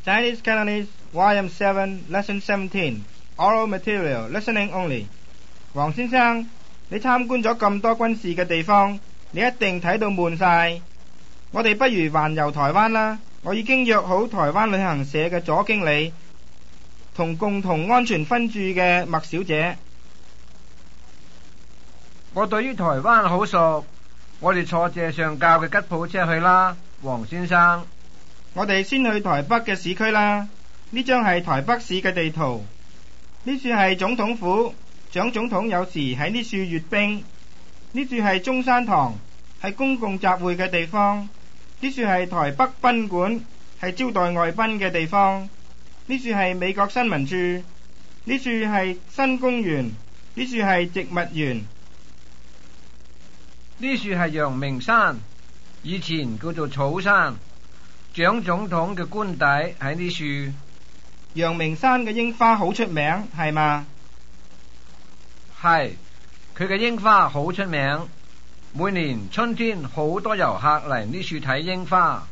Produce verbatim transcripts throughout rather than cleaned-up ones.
Chinese Cantonese Y M seven Lesson seventeen Oral Material Listening Only。 黃先生，你參觀咗咁多軍事嘅地方，你一定睇到悶晒。我哋不如環遊台灣啦。我已經約好台灣旅行社嘅左經理同共同安全分駐嘅麥小姐。 我對於台灣好熟，我哋坐謝上校嘅吉普車去啦，黃先生。 我哋先去台北嘅市區啦。呢張係台北市嘅地圖，呢處係總統府，蔣總統有時喺呢處閱兵。呢處係中山堂，係公共集會嘅地方。呢處係台北賓館，係招待外賓嘅地方。呢處係美國新聞處，呢處係新公園，呢處係植物園。 呢處係陽明山，以前叫做草山，蔣總統嘅官邸喺呢處。 陽明山嘅櫻花好出名，係嘛？ 係，佢嘅櫻花好出名，每年春天好多遊客嚟呢處睇櫻花。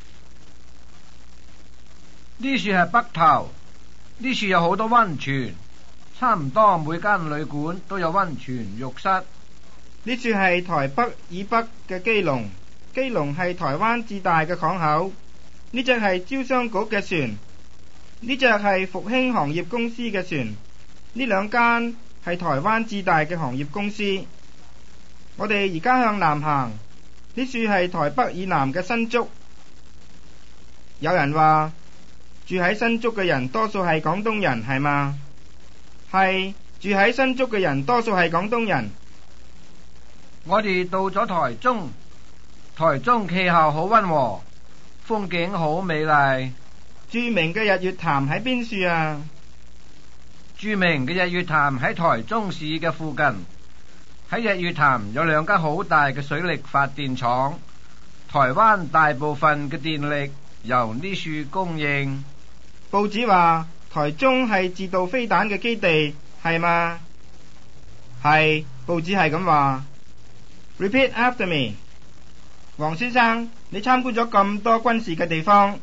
呢處係北投，呢處有好多溫泉，差唔多每間旅館都有溫泉浴室。 呢處係台北以北嘅基隆，基隆係台灣至大嘅港口。呢隻係招商局嘅船，呢隻係復興行業公司嘅船。呢兩間係台灣至大嘅行業公司。我哋而家向南行，呢處係台北以南嘅新竹。有人話住喺新竹嘅人多數係廣東人，係嘛？係，住喺新竹嘅人多數係廣東人。 我哋到咗台中，台中氣候好溫和，風景好美麗。 著名嘅日月潭喺邊處啊？ 著名嘅日月潭喺台中市嘅附近。喺日月潭有兩間好大嘅水力發電廠，台灣大部分嘅電力由呢處供應。 報紙話台中係自導飛彈嘅基地，係嘛？係，報紙係咁話。Repeat after me。 黃先生，你參觀咗咁多軍事嘅地方，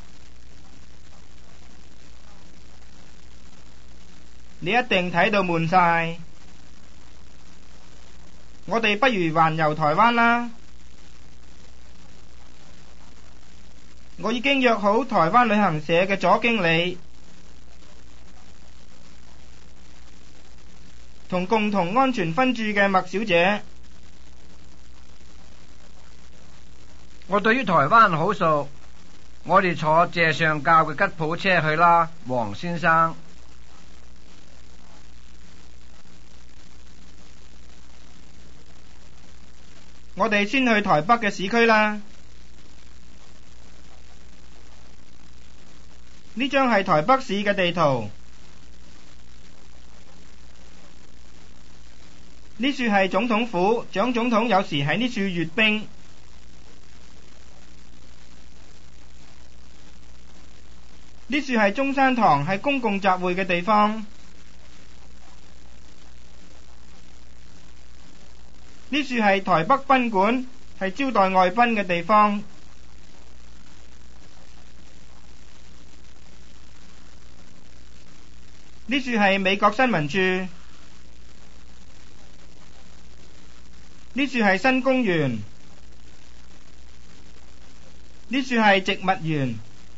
你一定睇到悶晒。我哋不如環遊台灣啦。我已經約好台灣旅行社嘅左經理同共同安全分駐嘅麥小姐。 我對於台灣好熟，我哋坐謝上校嘅吉普車去啦，黃先生。 我哋先去台北嘅市區啦。呢張係台北市嘅地圖，呢處係總統府，蔣總統有時喺呢處閱兵。呢處係中山堂，係公共集會嘅地方。呢處係台北賓館，係招待外賓嘅地方。呢處係美國新聞處。呢處係新公園。呢處係植物園。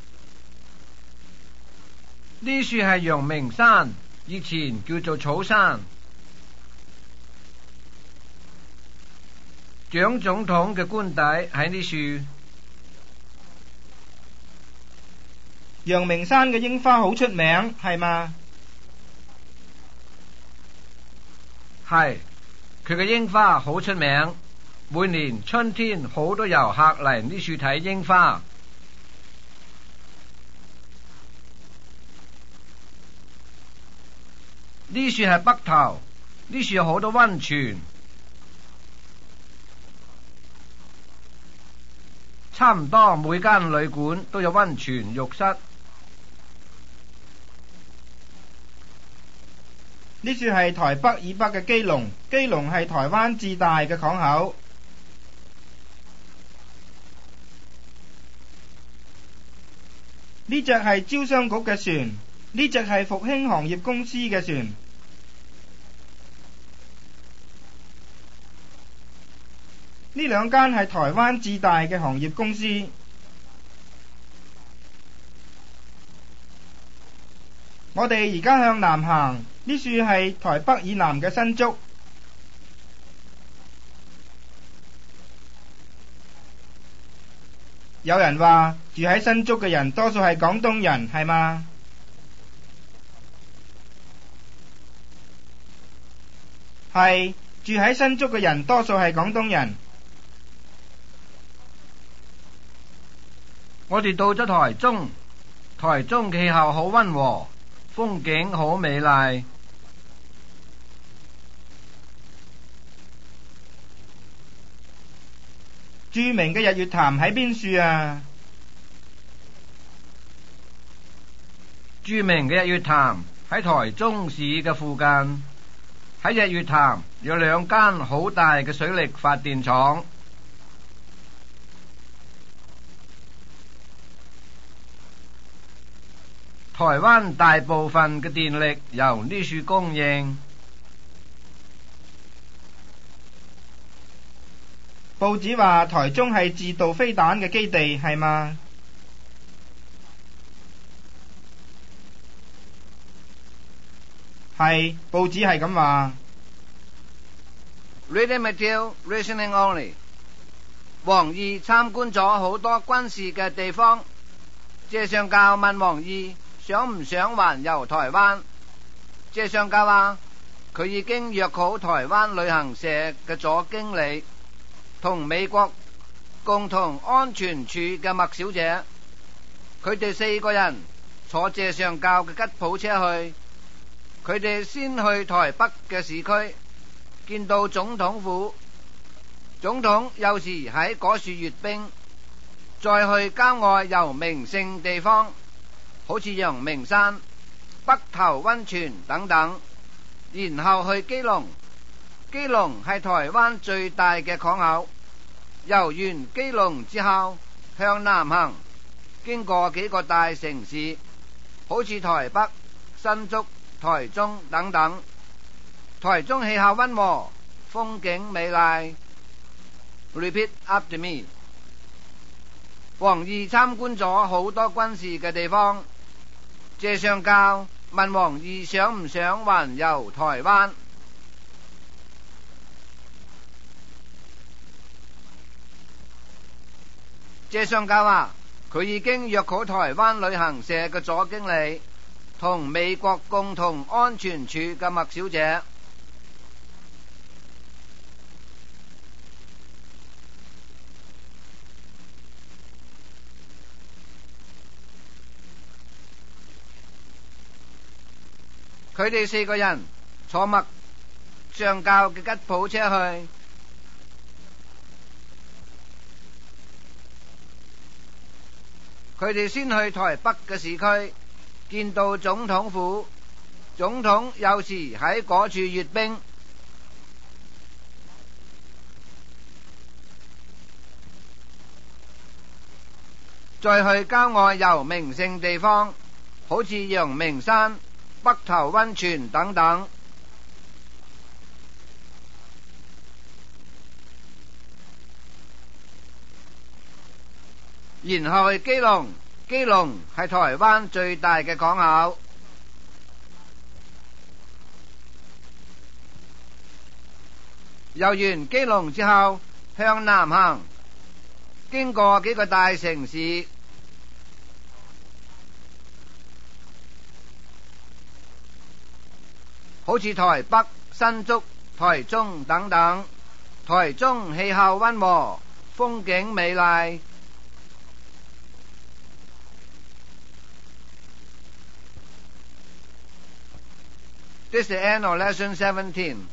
呢處係陽明山，以前叫做草山。蔣總統嘅官邸喺呢處。 陽明山嘅櫻花好出名，係嘛？ 係，佢嘅櫻花好出名，每年春天好多遊客嚟呢處睇櫻花。呢處係北投，呢處有好多溫泉，差唔多每間旅館都有溫泉浴室。 呢處係台北以北嘅基隆，基隆係台灣至大嘅港口。 呢隻係招商局嘅船，呢隻係復興行業公司嘅船。呢兩間係台灣至大嘅行業公司。我哋而家向南行，呢處係台北以南嘅新竹。有人話住喺新竹嘅人多數係廣東人，係嗎？係，住喺新竹嘅人多數係廣東人。 我哋到咗台中，台中氣候好溫和，風景好美麗。 著名嘅日月潭喺邊處啊？ 著名嘅日月潭喺台中市嘅附近。喺日月潭有兩間好大嘅水力發電廠。台灣大部分嘅電力由呢處供應。 報紙話台中係自導飛彈嘅基地，係嗎？係，報紙係咁話。 Reading material, listening only。王義參觀咗好多軍事嘅地方。謝上教問王義想唔想環遊台灣？謝上教話佢已經約好台灣旅行社嘅總經理同美國共同安全處嘅麥小姐，佢哋四個人坐謝上教嘅吉普車去。佢哋先去台北嘅市區，見到總統府，總統有時喺嗰處閱兵，再去郊外遊名勝地方，好似陽明山、北投溫泉等等，然後去基隆。基隆係台灣最大嘅港口。遊完基隆之後向南行，經過幾個大城市，好似台北、新竹、台中等等。台中氣候溫和，風景美麗。Repeat after me。王義參觀咗好多軍事嘅地方。謝上教問王義想唔想環遊台灣？謝上教話佢已經約好台灣旅行社嘅總經理同美國共同安全處嘅麥小姐。佢哋四個人坐麥上教嘅吉普車去。佢哋先去台北嘅市區，見到總統府，總統有時喺嗰處閱兵，再去郊外遊名勝地方，好似陽明山、北投溫泉等等。然後去基隆，基隆係台灣最大嘅港口。遊完基隆之後向南行，經過幾個大城市，好似台北、新竹、台中等等。台中氣候溫和，風景美麗。This is the end of lesson seventeen.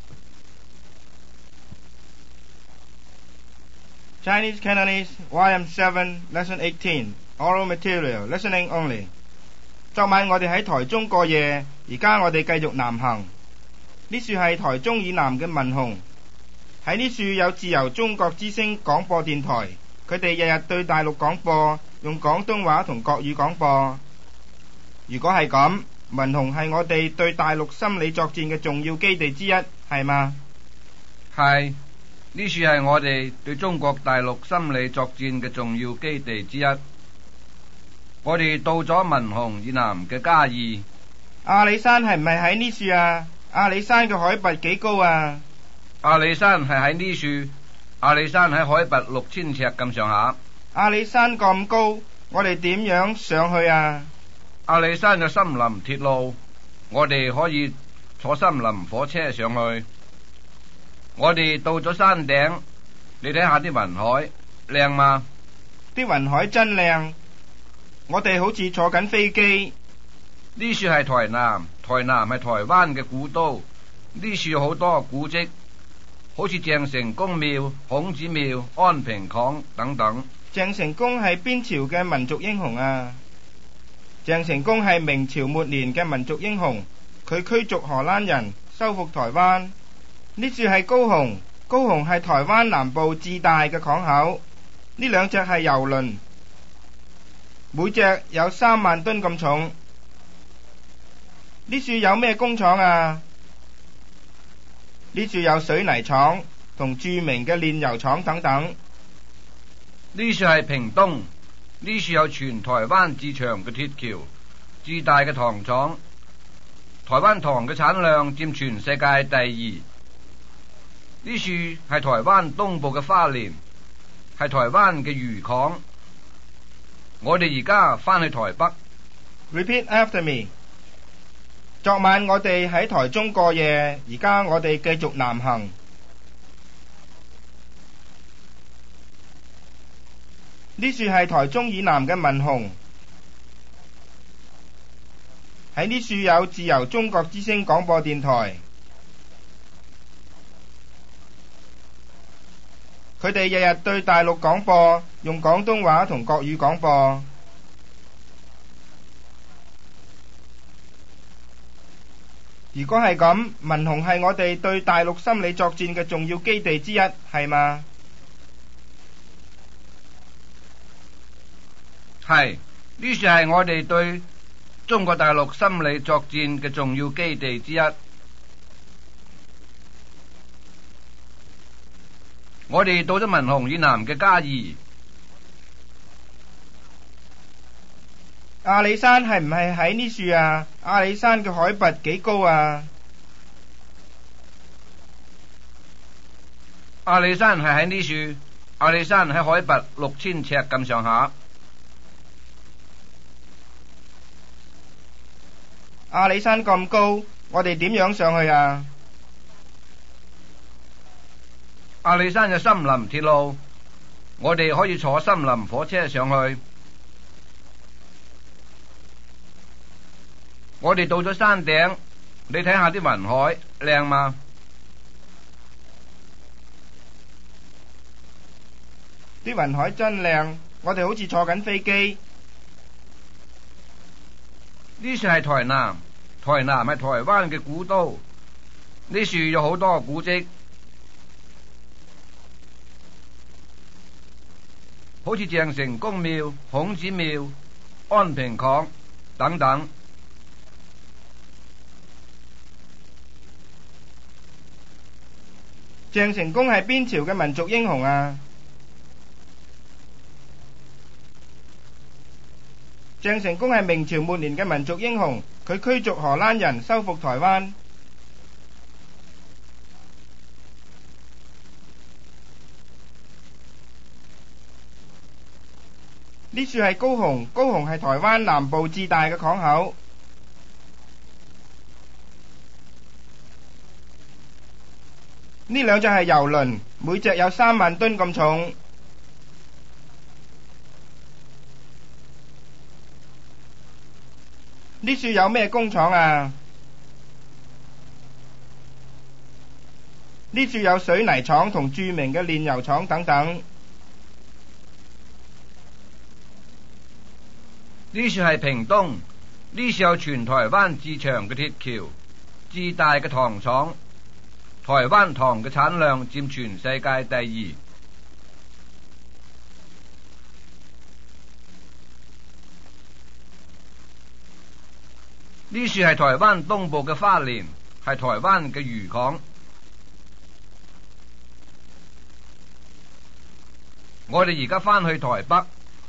Chinese Cantonese Y M seven Lesson eighteen Oral Material Listening Only。 昨晚我哋喺台中過夜，而家我哋繼續南行。呢處係台中以南嘅文雄，喺呢處有自由中國之聲廣播電台，佢哋日日對大陸廣播， 用廣東話同國語廣播。如果係咁，文雄係我哋對大陸心理作戰嘅重要基地之一，係嗎？ 係，呢處係我哋對中國大陸心理作戰嘅重要基地之一。我哋到咗文雄以南嘅嘉義。 阿里山係唔係喺呢處啊？阿里山嘅海拔幾高啊？ 阿里山係喺呢處，阿里山喺海拔六千尺咁上下。 阿里山咁高，我哋點樣上去啊？ 阿里山有森林鐵路，我哋可以坐森林火車上去。我哋到咗山頂，你睇下啲雲海，靚嗎？ 啲雲海真靚，我哋好似坐緊飛機。 呢處係台南，台南係台灣嘅古都。呢處好多古蹟，好似鄭成功廟、孔子廟、安平巷等等。 鄭成功係邊朝嘅民族英雄啊？鄭成功係明朝末年嘅民族英雄，佢驅逐荷蘭人，收復台灣。呢處係高雄，高雄係台灣南部至大嘅港口。呢兩隻係郵輪，每隻有三萬噸咁重。呢處有咩工廠啊？呢處有水泥廠同著名嘅煉油廠等等。 呢處係屏東，呢處有全台灣至長嘅鐵橋，至大嘅糖廠。台灣糖嘅產量佔全世界第二。呢處係台灣東部嘅花蓮，係台灣嘅漁港。我哋而家返去台北。 Repeat after me。昨晚我哋喺台中過夜，而家我哋繼續南行。呢處係台中以南嘅文雄。喺呢處有自由中國之聲廣播電台。佢哋日日對大陸廣播，用廣東話同國語廣播。如果係咁，文雄係我哋對大陸心理作戰嘅重要基地之一，係嗎？ 係，呢處係我哋對中國大陸心理作戰嘅重要基地之一。我哋到咗文雄以南嘅嘉義。 阿里山係唔係喺呢處啊？阿里山嘅海拔幾高啊？ 阿里山係喺呢處，阿里山喺海拔六千尺咁上下。 阿里山咁高，我哋點樣上去啊？ 阿里山有森林鐵路，我哋可以坐森林火車上去。我哋到咗山頂，你睇下啲雲海，靚嗎？ 啲雲海真靚，我哋好似坐緊飛機。 呢處係台南，台南係台灣嘅古都。呢處有好多古蹟，好似鄭成功廟、孔子廟、安平巷等等。 鄭成功係邊朝嘅民族英雄啊？鄭成功係明朝末年嘅民族英雄，佢驅逐荷蘭人，收復台灣。呢處係高雄，高雄係台灣南部至大嘅港口。呢兩隻係郵輪，每隻有三萬噸咁重。呢處有咩工廠啊？呢處有水泥廠同著名嘅煉油廠等等。 呢處係屏東，呢處有全台灣至長嘅鐵橋，至大嘅糖廠。台灣糖嘅產量佔全世界第二。 呢處係台灣東部嘅花蓮，係台灣嘅漁港。我哋而家返去台北。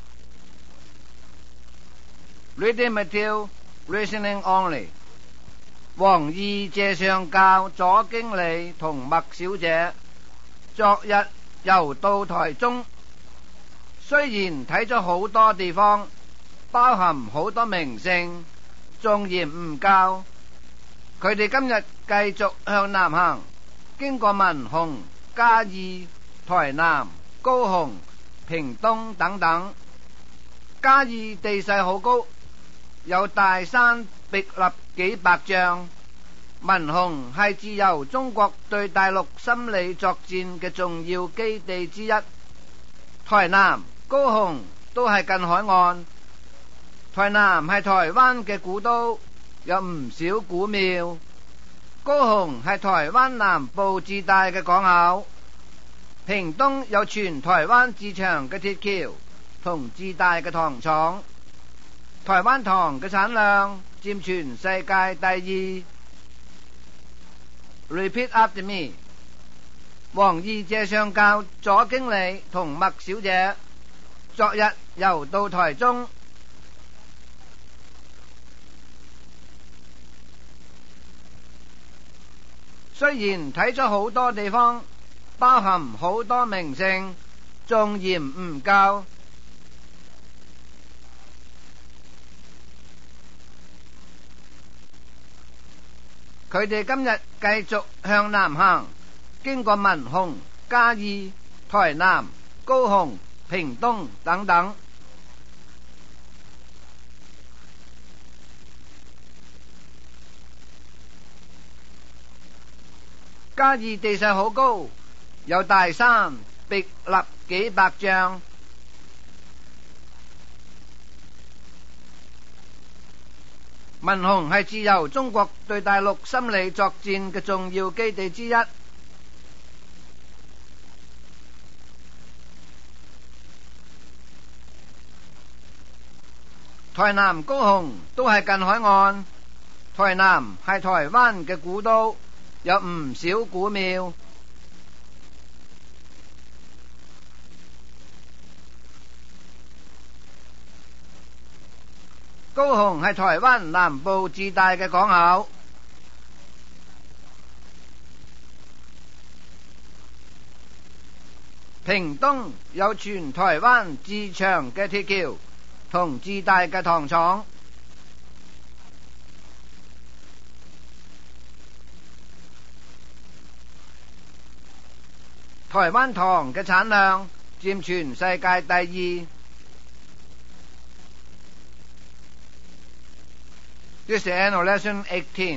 Reading material, listening only。黃義、謝上教、左經理同麥小姐昨日又到台中，雖然睇咗好多地方，包含好多名勝，仲嫌唔夠。佢哋今日繼續向南行，經過文雄、嘉義、台南、高雄、屏東等等。嘉義地勢好高，有大山壁立幾百丈。文雄係自由中國對大陸心理作戰嘅重要基地之一。台南、高雄都係近海岸。台南係台灣嘅古都，有唔少古廟。高雄係台灣南部最大嘅港口。屏東有全台灣最長嘅鐵橋同最大嘅糖廠。台灣糖嘅產量佔全世界第二。Repeat after me。黃義、謝上教、左經理同麥小姐昨日又到台中，雖然睇咗好多地方，包含好多名勝，仲嫌唔夠。佢哋今日繼續向南行，經過文雄、嘉義、台南、高雄、屏東等等。嘉義地勢好高，有大山壁立幾百丈。文雄係自由中國對大陸心理作戰嘅重要基地之一。台南、高雄都係近海岸。台南係台灣嘅古都，有唔少古廟。高雄係台灣南部最大嘅港口。屏東有全台灣最長嘅鐵橋同最大嘅糖廠。台灣糖嘅產量佔全世界第二。This is Annual Lesson eighteen。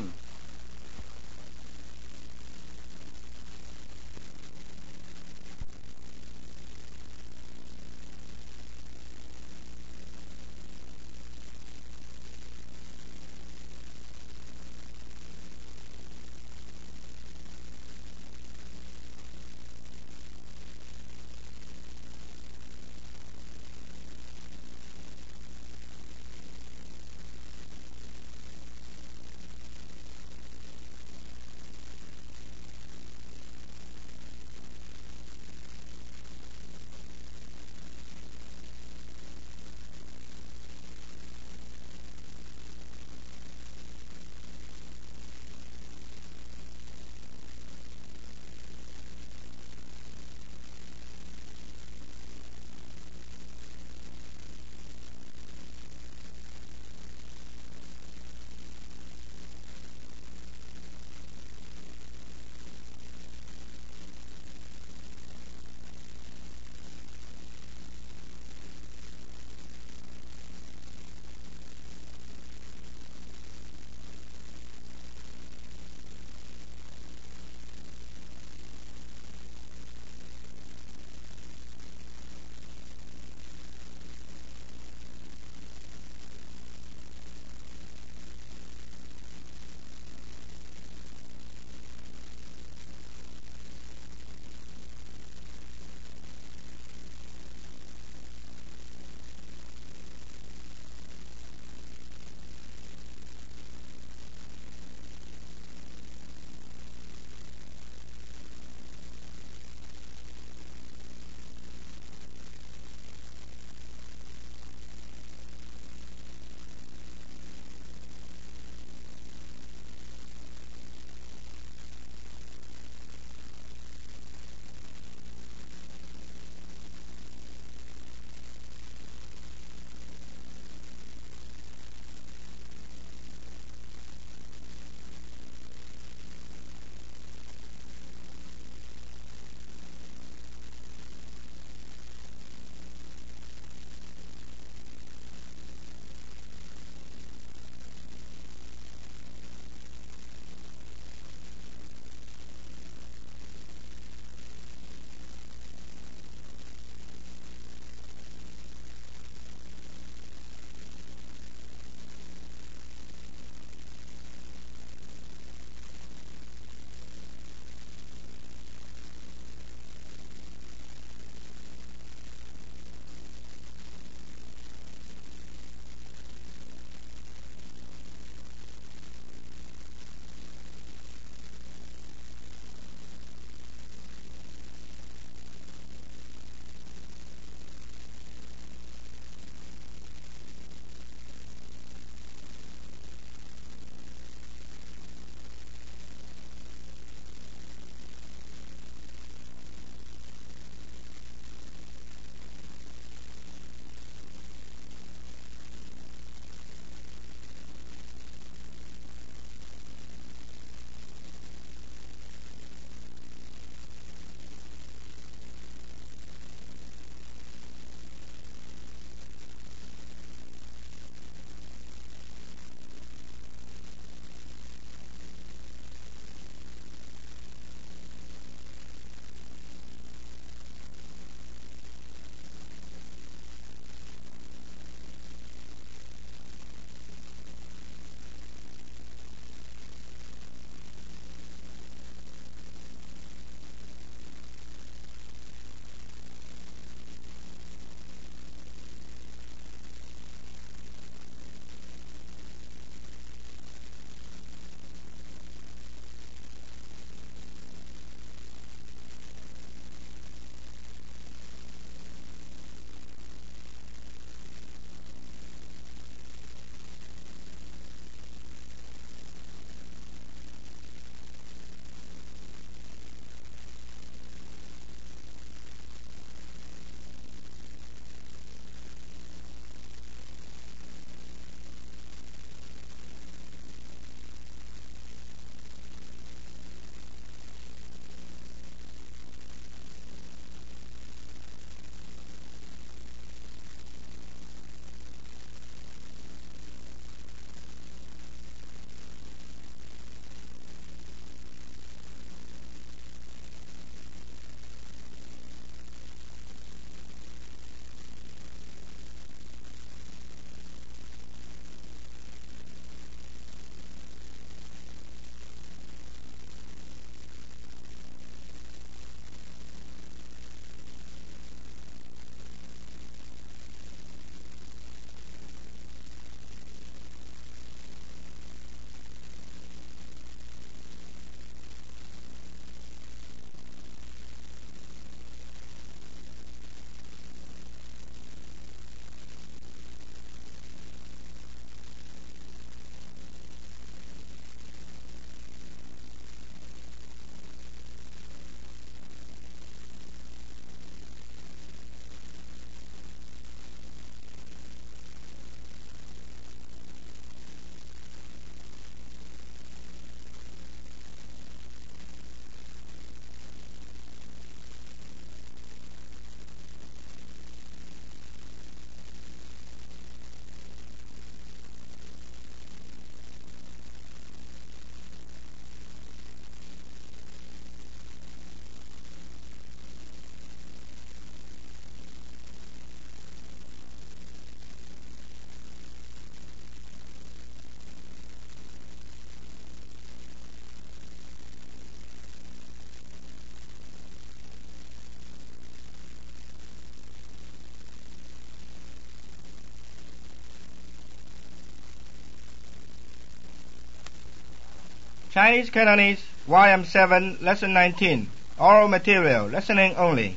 Chinese Cantonese Y M seven Lesson nineteen Oral Material Listening Only。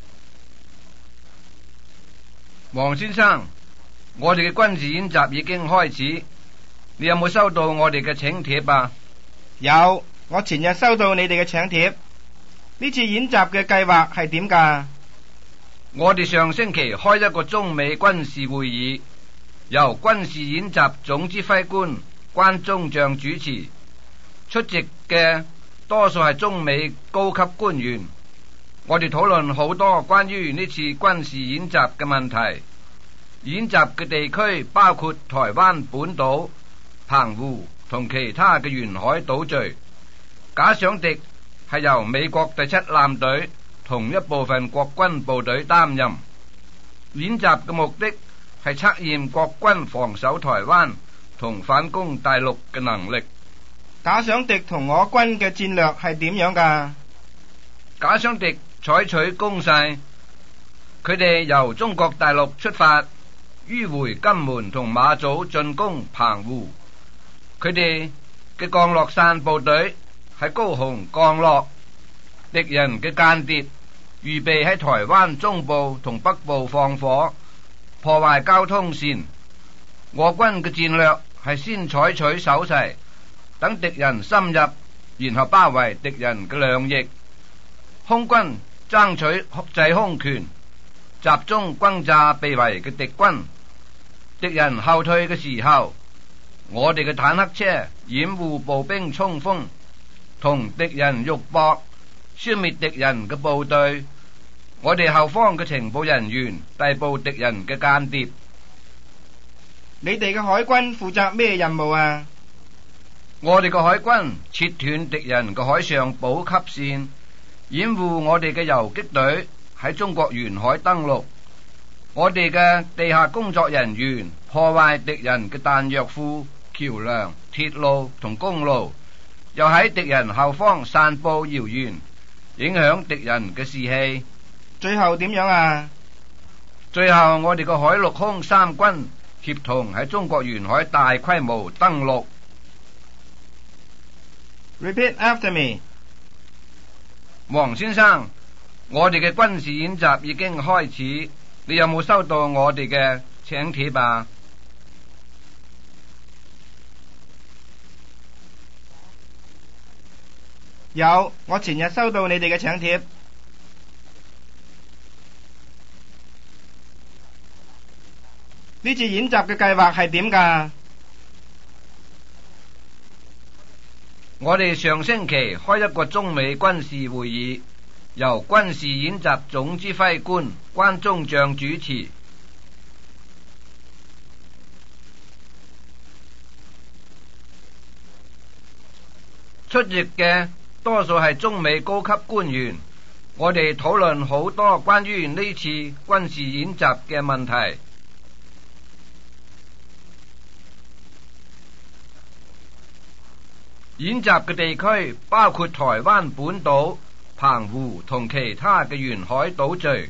黃先生，我哋嘅軍事演習已經開始，你有冇收到我哋嘅請帖啊？ 有，我前日收到你哋嘅請帖。呢次演習嘅計劃係點㗎？ 我哋上星期開一個中美軍事會議，由軍事演習總指揮官關中將主持，出席嘅多數係中美高級官員。我哋討論好多關於呢次軍事演習嘅問題。演習嘅地區包括台灣本島、澎湖同其他嘅沿海島嶼。假想敵係由美國第七艦隊同一部分國軍部隊擔任。演習嘅目的係測驗國軍防守台灣同反攻大陸嘅能力。 假想敵同我軍嘅戰略係點樣㗎？ 假想敵採取攻勢，佢哋由中國大陸出發，迂回金門同馬祖進攻澎湖。佢哋嘅降落傘部隊喺高雄降落，敵人嘅間諜預備喺台灣中部同北部放火，破壞交通線。我軍嘅戰略係先採取守勢，等敵人深入，然後包圍敵人嘅兩翼。空軍爭取制空權，集中轟炸被圍嘅敵軍。敵人後退嘅時候，我哋嘅坦克車掩護步兵衝鋒，同敵人肉搏，消滅敵人嘅部隊。我哋後方嘅情報人員逮捕敵人嘅間諜。 你哋嘅海軍負責咩任務啊？ 我哋嘅海軍切斷敵人嘅海上補給線，掩護我哋嘅游擊隊喺中國沿海登陸。我哋嘅地下工作人員破壞敵人嘅彈藥庫、橋梁、鐵路同公路，又喺敵人後方散布謠言，影響敵人嘅士氣。 最後點樣啊？ 最後我哋嘅海陸空三軍協同喺中國沿海大規模登陸。 Repeat after me。 黃先生，我哋嘅軍事演習已經開始，你有冇收到我哋嘅請帖啊？ 有，我前日收到你哋嘅請帖。呢次演習嘅計劃係點㗎？ 我哋上星期開一個中美軍事會議，由軍事演習總指揮官關中將主持。出席嘅多數係中美高級官員。我哋討論好多關於呢次軍事演習嘅問題。演習嘅地區包括台灣本島、澎湖同其他嘅沿海島嶼。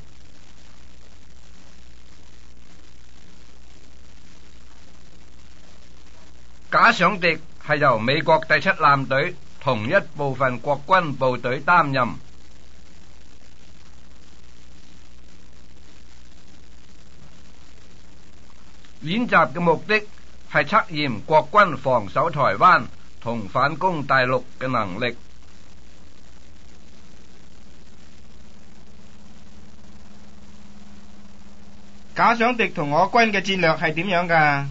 假想敵係由美國第七艦隊同一部分國軍部隊擔任。演習嘅目的係測驗國軍防守台灣同反攻大陸嘅能力。 假想敵同我軍嘅戰略係點樣㗎？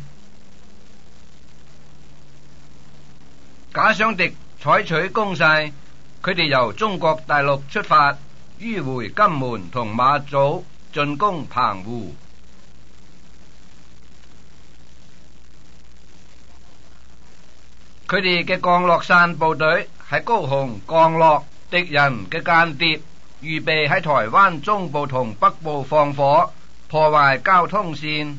假想敵採取攻勢，佢哋由中國大陸出發，迂回金門同馬祖，進攻澎湖。佢哋嘅降落傘部隊喺高雄降落，敵人嘅間諜預備喺台灣中部同北部放火，破壞交通線。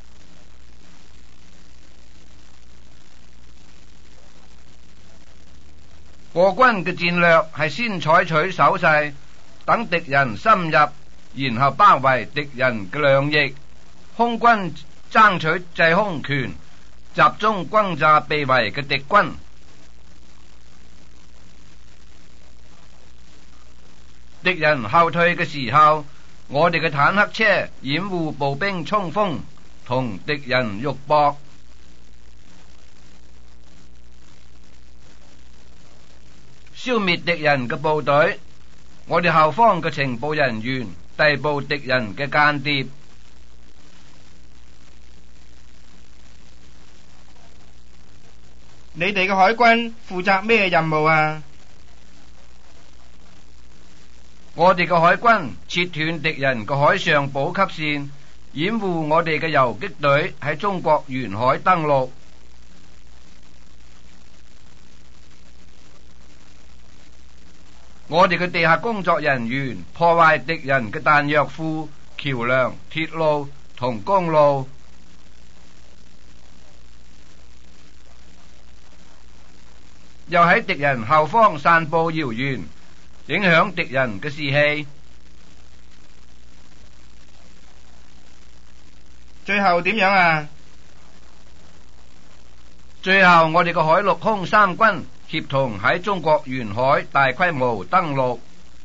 我軍嘅戰略係先採取守勢，等敵人深入，然後包圍敵人嘅兩翼。空軍爭取制空權，集中轟炸被圍嘅敵軍。 敵人後退嘅時候，我哋嘅坦克車掩護步兵衝鋒，同敵人肉搏。消滅敵人嘅部隊，我哋後方嘅情報人員逮捕敵人嘅間諜。 你哋嘅海軍負責咩任務啊？ 我哋嘅海軍切斷敵人嘅海上補給線，掩護我哋嘅游擊隊喺中國沿海登陸。我哋嘅地下工作人員破壞敵人嘅彈藥庫、橋樑、鐵路同公路，又喺敵人後方散佈謠言，影響敵人嘅士氣。 最後點樣啊？ 最後我哋嘅海陸空三軍協同喺中國沿海大規模登陸。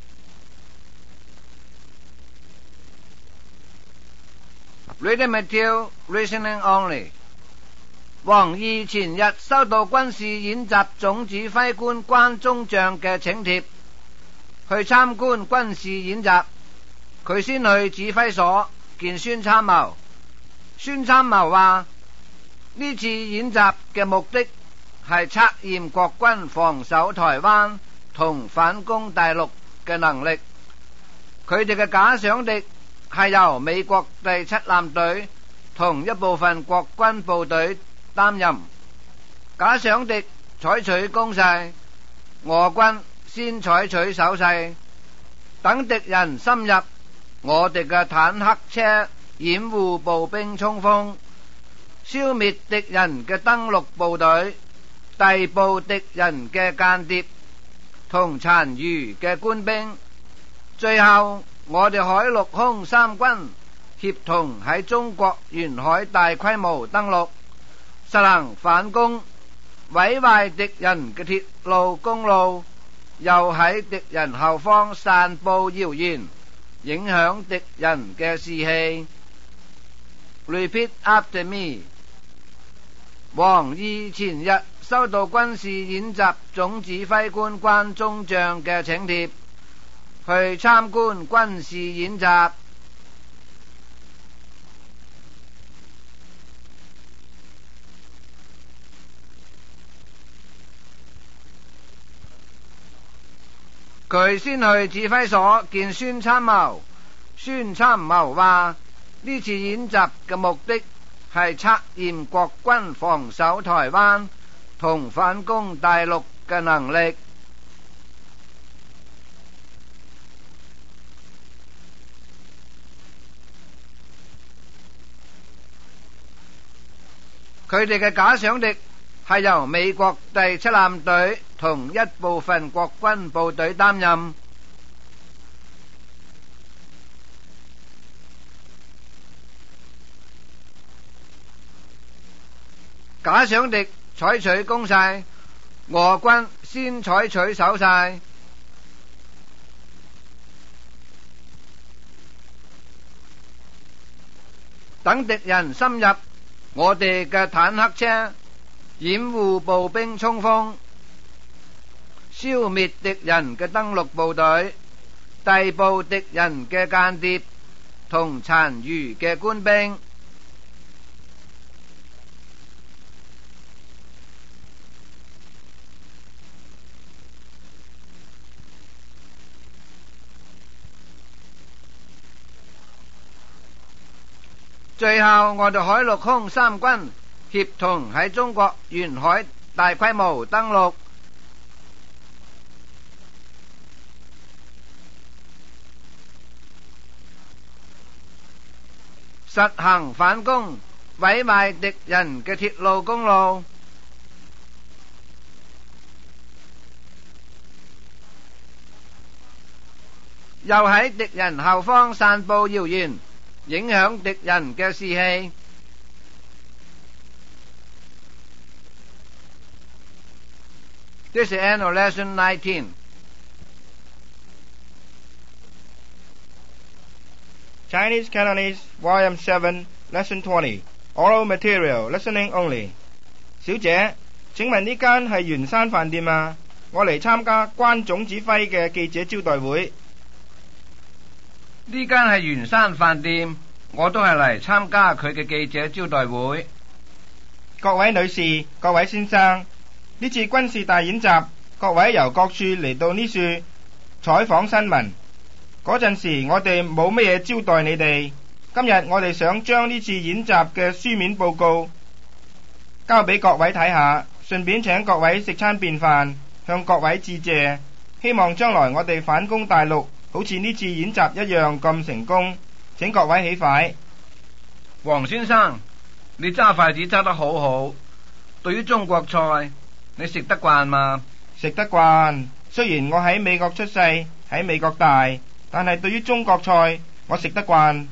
Reading material, listening only。王毅前日收到軍事演習總指揮官關中將嘅請帖，去參觀軍事演習。佢先去指揮所見孫參謀。孫參謀話：呢次演習嘅目的係測驗國軍防守台灣同反攻大陸嘅能力。佢哋嘅假想敵係由美國第七艦隊同一部分國軍部隊擔任。假想敵採取攻勢，俄軍先採取守勢，等敵人深入，我哋嘅坦克車掩護步兵衝鋒，消滅敵人嘅登陸部隊，逮捕敵人嘅間諜同殘餘嘅官兵。最後我哋海陸空三軍協同喺中國沿海大規模登陸，實行反攻，毀壞敵人嘅鐵路公路，又喺敵人後方散佈謠言，影響敵人嘅士氣。Repeat after me。王毅前日收到軍事演習總指揮官關中將嘅請帖，去參觀軍事演習。佢先去指揮所見孫參謀。孫參謀話：呢次演習嘅目的係測驗國軍防守台灣同反攻大陸嘅能力。佢哋嘅假想敵係由美國第七艦隊同一部分國軍部隊擔任。假想敵採取攻勢，俄軍先採取守勢，等敵人深入，我哋嘅坦克車掩護步兵衝鋒，消滅敵人嘅登陸部隊，逮捕敵人嘅間諜同殘餘嘅官兵。最後我哋海陸空三軍協同喺中國沿海大規模登陸，實行反攻，毀壞敵人嘅鐵路公路，又喺敵人後方散佈謠言，影響敵人嘅士氣。This is end of lesson nineteen. Chinese Cantonese Y M seven Lesson twenty Oral Material Listening Only。 小姐，請問呢間係圓山飯店啊？我嚟參加關總指揮嘅記者招待會。 呢間係圓山飯店，我都係嚟參加佢嘅記者招待會。 各位女士，各位先生，呢次軍事大演習，各位由各處嚟到呢處採訪新聞。嗰陣時我哋冇乜嘢招待你哋。今日我哋想將呢次演習嘅書面報告交俾各位睇下，順便請各位食餐便飯，向各位致謝。希望將來我哋反攻大陸好似呢次演習一樣咁成功。請各位起筷。 黃先生，你揸筷子揸得好好。對於中國菜，你食得慣嗎？ 食得慣。雖然我喺美國出世，喺美國大，但係對於中國菜，我食得慣。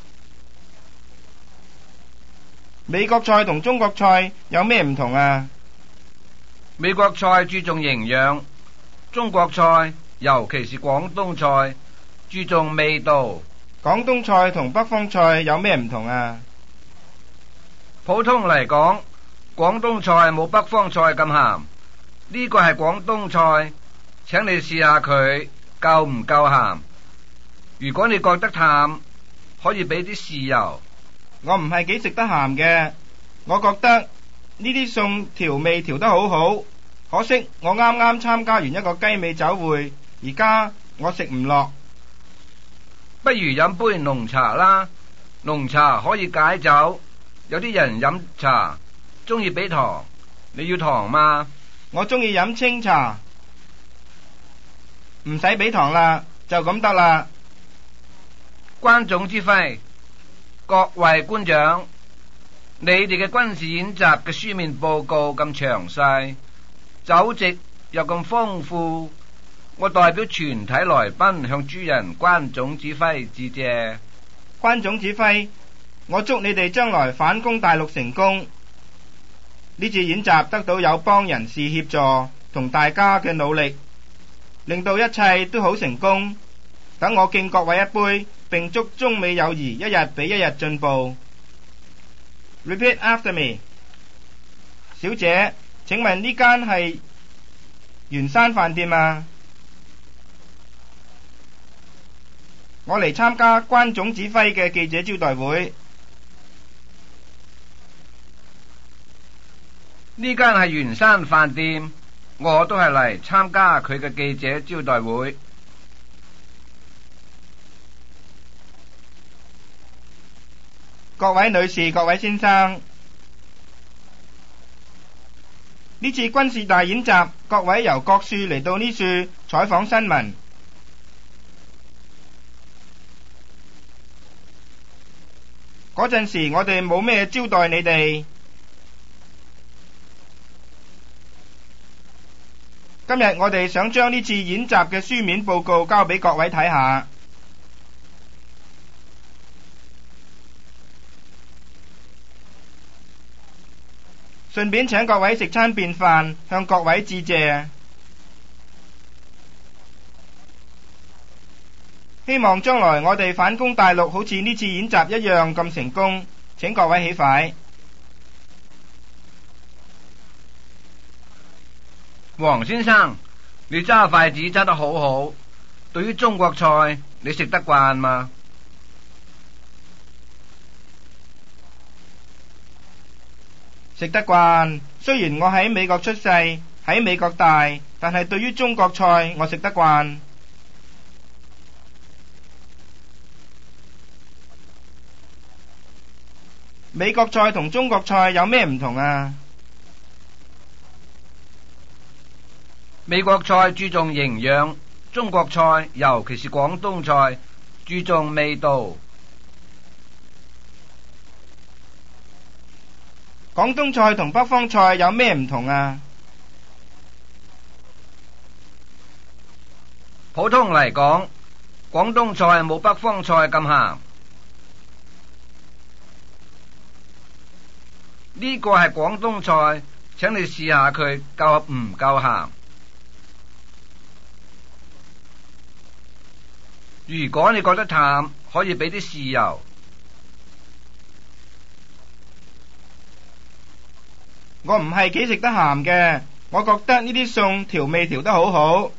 美國菜同中國菜有咩唔同啊？ 美國菜注重營養，中國菜尤其是廣東菜注重味道。 廣東菜同北方菜有咩唔同啊？ 普通嚟講，廣東菜冇北方菜咁鹹。呢個係廣東菜，請你試下佢夠唔夠鹹。如果你覺得淡，可以俾啲豉油。 我唔係幾食得鹹嘅，我覺得呢啲餸調味調得好好。可惜我啱啱參加完一個雞尾酒會，而家我食唔落。 不如飲杯濃茶啦，濃茶可以解酒。有啲人飲茶中意俾糖，你要糖嗎？ 我中意飲清茶，唔使俾糖啦，就咁得啦。 關總指揮，各位官長，你哋嘅軍事演習嘅書面報告咁詳細，酒席又咁豐富，我代表全體來賓向諸人關總指揮致謝。 關總指揮，我祝你哋將來反攻大陸成功。呢次演習得到友邦人士協助同大家嘅努力，令到一切都好成功。等我敬各位一杯，並祝中美友誼一日比一日進步。Repeat after me。 小姐，請問呢間係圓山飯店啊？我嚟參加關總指揮嘅記者招待會。 呢間係圓山飯店，我都係嚟參加佢嘅記者招待會。 各位女士，各位先生，呢次軍事大演習，各位由各處嚟到呢處採訪新聞。嗰陣時我哋冇咩招待你哋。今日我哋想將呢次演習嘅書面報告交俾各位睇下。順便請各位食餐便飯，向各位致謝。希望將來我哋反攻大陸好似呢次演習一樣咁成功。請各位起筷。 黃先生，你揸筷子揸得好好。對於中國菜，你食得慣嗎？ 食得慣。雖然我喺美國出世，喺美國大，但係對於中國菜，我食得慣。美國菜同中國菜有咩唔同啊？ 美國菜注重營養，中國菜尤其是廣東菜注重味道。 廣東菜同北方菜有咩唔同啊？ 普通嚟講，廣東菜冇北方菜咁鹹。呢個係廣東菜，請你試下佢夠唔夠鹹。如果你覺得淡， 可以俾啲豉油。 我唔係幾食得鹹嘅，我覺得呢啲餸調味調得好好。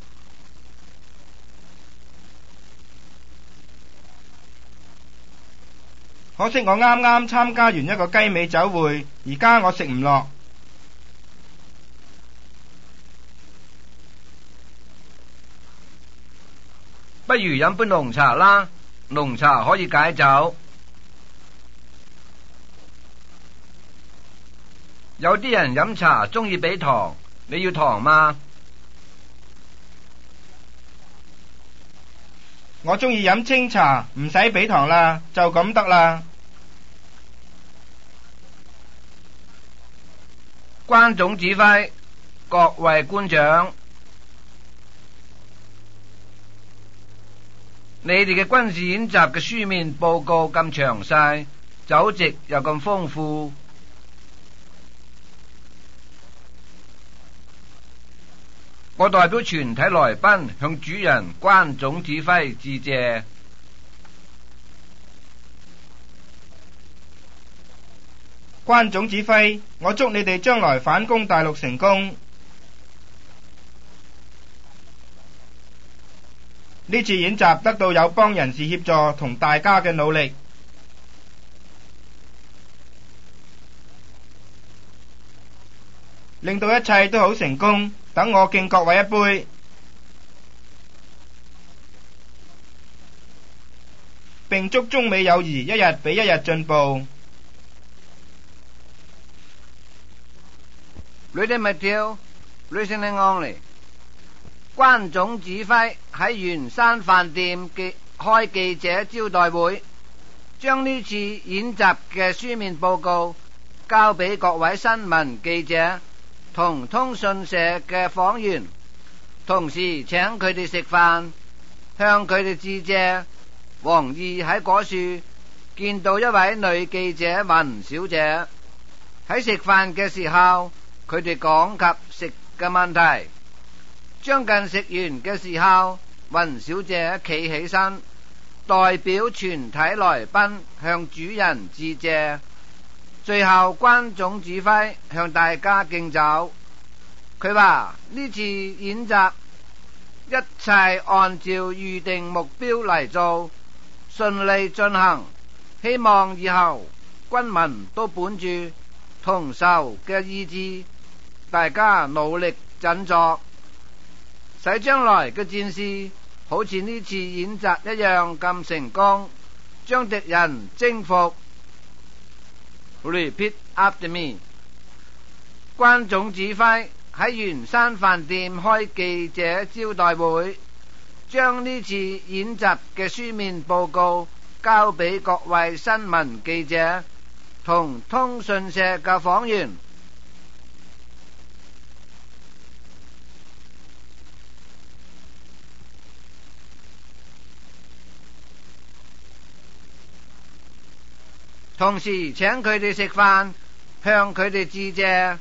可惜我啱啱參加完一個雞尾酒會，而家我食唔落。 不如飲杯濃茶啦，濃茶可以解酒。有啲人飲茶鍾意俾糖，你要糖嗎？ 我鍾意飲清茶，唔使俾糖啦，就咁得啦。 關總指揮，各位官長，你哋嘅軍事演習嘅書面報告咁詳細，酒席又咁豐富，我代表全體來賓向主人關總指揮致謝。 關總指揮，我祝你哋將來反攻大陸成功。呢次演習得到友邦人士協助同大家嘅努力，令到一切都好成功。等我敬各位一杯，並祝中美友誼一日比一日進步。 Ready Matthew, listening only。關總指揮喺圓山飯店嘅開記者招待會，將呢次演習嘅書面報告交俾各位新聞記者同通訊社嘅訪員，同時請佢哋食飯，向佢哋致謝。王毅喺嗰處見到一位女記者雲小姐，喺食飯嘅時候，佢哋講及食嘅問題。將近食完嘅時候，雲小姐企起身，代表全體來賓向主人致謝。最後關總指揮向大家敬酒，佢話呢次演習一切按照預定目標嚟做，順利進行，希望以後軍民都本住同仇嘅意志，大家努力振作，使將來嘅戰事好似呢次演習一樣咁成功，將敵人征服。Repeat after me。關總指揮喺圓山飯店開記者招待會，將呢次演習嘅書面報告交俾各位新聞記者同通訊社嘅訪員。同時請佢哋食飯，向佢哋致謝。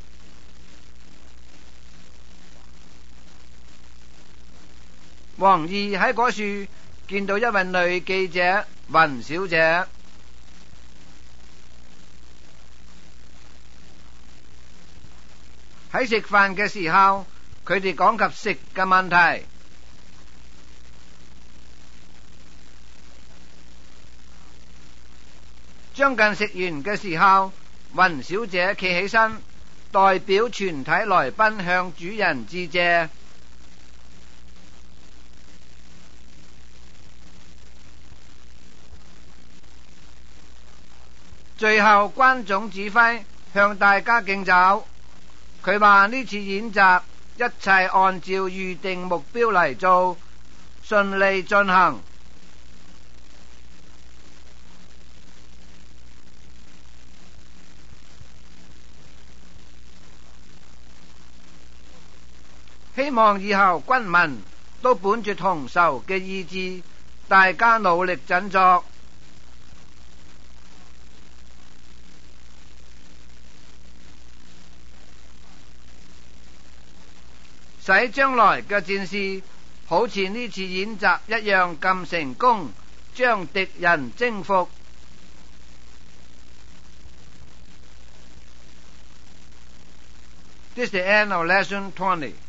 王毅喺嗰處見到一位女記者雲小姐，喺食飯嘅時候，佢哋講及食嘅問題。將近食完嘅時候，雲小姐企起身，代表全體來賓向主人致謝。最後關總指揮向大家敬酒，佢話呢次演習一切按照預定目標嚟做，順利進行。希望以後軍民都本住同仇嘅意志，大家努力振作，使將來嘅戰事好似呢次演習一樣咁成功， 將敵人征服。This is the end of lesson twenty.